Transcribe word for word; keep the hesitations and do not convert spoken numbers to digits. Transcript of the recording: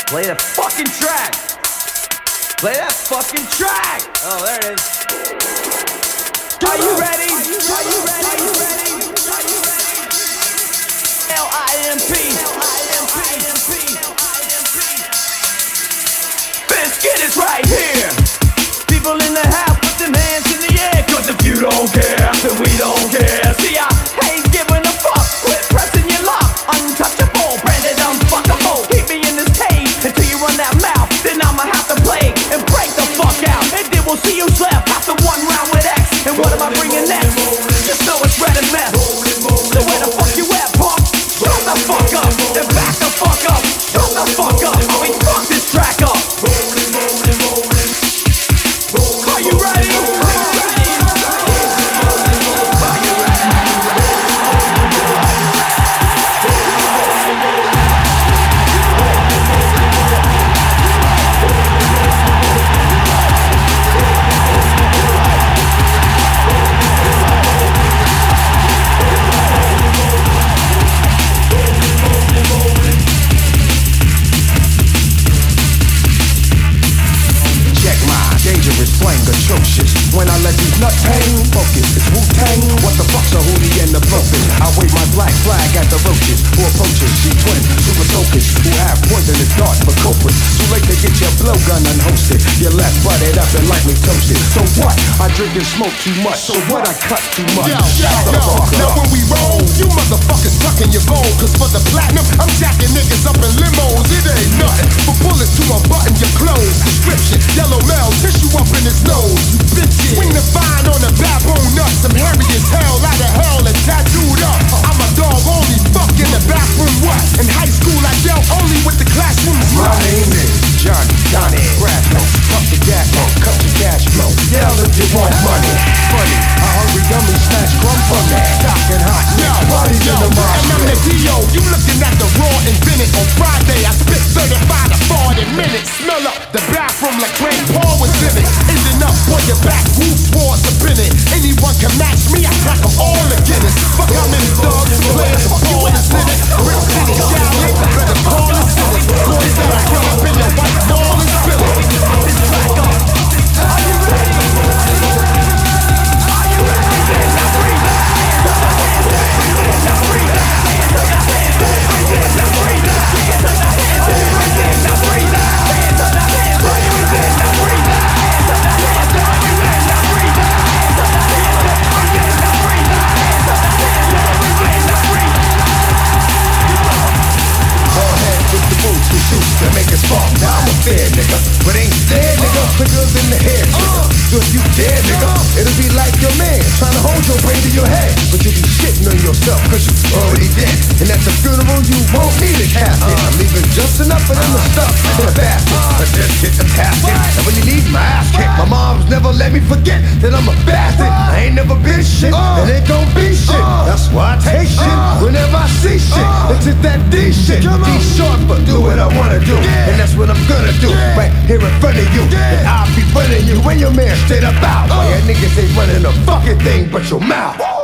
Play the fucking track. Play that fucking track. Oh, there it is. Are you ready? Are you ready? Are you ready? Are you ready? L I M P. L I M P. Biscuit is right here. People in the house, put them hands in the air. Cause if you don't care, then we don't care. See, I ain't giving a fuck. Quit pressing your luck. Untouchable, branded unfuckable. Keep me in this cage until you run that mouth. Then I'ma have to play and break the fuck out. And then we'll see who's left after one round with X. And what am I bringing next? Just know it's red and meth. So where the fuck you at, punk? Shut the fuck up and back the fuck up. Shut the fuck up. We fuck this track up. Are you ready? Atrocious. When I let these nuts hang, focus, it's Wu-Tang. What the fuck's a hootie and the bluffing? I wave my black flag at the roaches who approaches G-twin, super soakers who have poisonous darts for culprits. Too late to get your blowgun unhosted. You're left butted up and likely toasted. So what? I drink and smoke too much. So what? I cut too much. Yo, yo, yo. Now when we roll, you motherfuckers tucking your gold. Cause for the platinum, I'm jacking niggas up in limos. It ain't nothing but bullets to unbutton your clothes. Description, yellow male, tissue up in his nose. You bitches. Swing the vine on the baboon nuts. I'm hairy as hell, out of hell and tattooed up. I'm a dog only, fuck in the bathroom, what? In high school I dealt only with the classrooms. My name is Johnny, Johnny Brasco. Fuck the gas, no, cut the cash flow. Yell if you want money. Funny, a hungry dummy snatch crumb from me. Stocking hot, now parties in the market. And I'm the D O, you looking at the raw invented. On Friday I spit thirty-five to forty minutes. Smell up the bathroom like Grant Paul was in it. Is enough for your back, who's wars up in it. Anyone can match me, I crack them all to Guinness. Fuck how many dogs and players for ball is in it. Rip City, Charlie, better call it silly. Boys that I kill up in your white ball and spill it. This track up. Are you ready? Are you ready? Now breathe. Now breathe. Now breathe. Now breathe. Now breathe. To make us fall, now I'm a fair nigga, but ain't dead nigga, bigger than the hair nigga. So if you dare nigga, it'll be like your man trying to hold your brain to your head, but you'll be shitting on yourself cause you already dead. And at the funeral you won't need a casket. I'm leaving just enough of them to stuff in a basket, but just get the casket. And when you need my ass kicked, my mom's never let me forget that I'm a bastard. I ain't never been shit, and ain't gon' be shit. That's why I take shit whenever I see shit. It's just that D shit, D short for do what I wanna do, and that's what I'm gonna do, right here in front of you. And I'll be running you when your man straight up out. Why your niggas ain't running a fucking thing but your mouth.